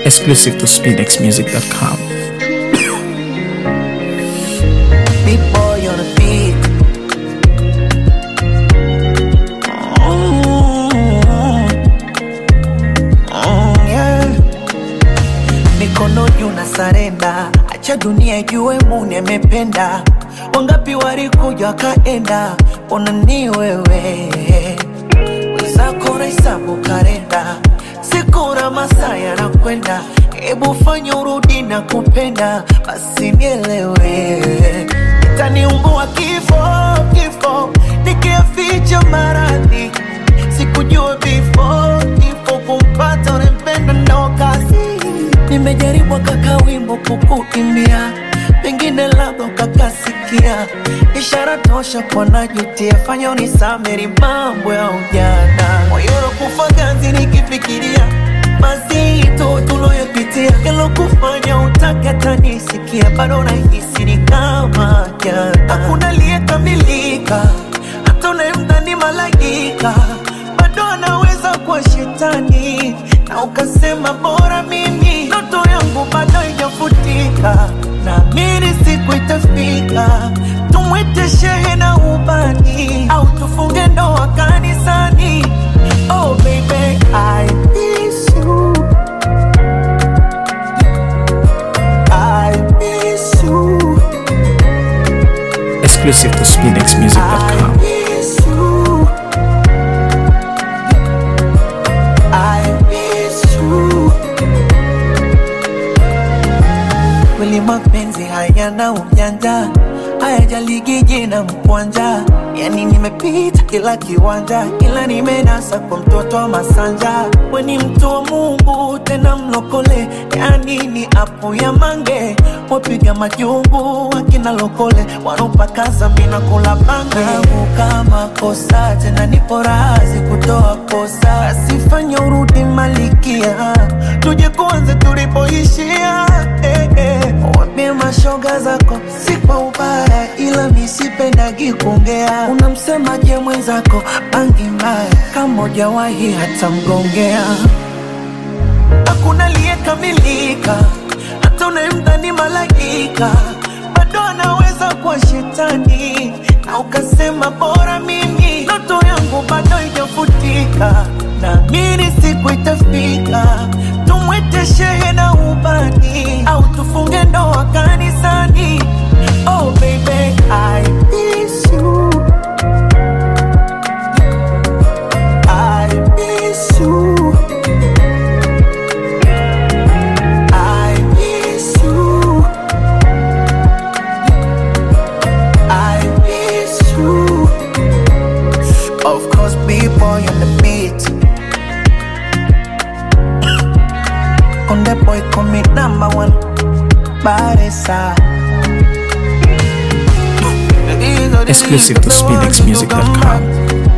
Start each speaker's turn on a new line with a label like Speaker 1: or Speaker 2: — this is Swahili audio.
Speaker 1: Exclusive to SpinXmusic.com.
Speaker 2: Big boy on the beat. Yeah. Mikono juu na sarenda, acha dunia ijue Mungu amependa. Wangapi walikuja wakaenda, ona ni wewe. Wenzako nahesabu kalenda, siku na masaa yanakwenda. Ebu fanya urudi na kupenda, basi nielewe. Itaniumbua kifo, nikiaficha maradhi. Sikujua kifo kumpata unempenda ndo kazi. Nimejaribu kaka wimbo kukuimbia, pengine labda ukakasikia. Ishara tosha kwa najutia, fanya unisameri mambo ya ujana. Moyo unakufa ganzi nikifikiria mazito tuloyopitia, kilo kufanya utake hata nisikia. Bado nahisi ni kama jana. Hakuna aliyekamilika, hata unayemdhani malaika bado anaweza kuwa shetani. Na ukasema bora mimi, ndoto yangu bado haijafutika. Naamini siku itafika, tumwite shehe na ubani, au tufunge ndoa kanisani. Oh baby, I miss you, I miss you.
Speaker 1: Exclusive to SpinXmusic.com.
Speaker 2: I miss you, I miss you. Kweli mapenzi hayana ujanja, hayajaligi jina mkwanja. Yani nimepita kila kiwanja, ila nimenasa kwa mtoto wa Masanja. We ni mtu wa Mungu tena mlokole, yani ni apu ya mange. Wapiga majungu wakina lokole, wanopakaza mina kula bange. Kama kosa tena nipo razi kutoa kosa, asifanya urudi malikia, tuje kuanze tulipoishia. Wambie mashoga zako si kwa ubaya, ila misipendagi kuongea. Unamsemaje mwenzako bangi mbaya, kama hujawahi hata mgongea. Hakuna aliyekamilika, hata unayemdhani malaika bado anaweza kuwa shetani. Na ukasema bora mimi, ndoto yangu bado haijafutika. Naamini siku itafika, tumwite shehe na ubani, au tufunge ndoa kanisani. Oh baby, I miss you, I miss you, I miss you, I miss you. Of course, B-boy on the beat. On the boy commit #1 Baresa.
Speaker 1: Exclusive to SpinXmusic.com.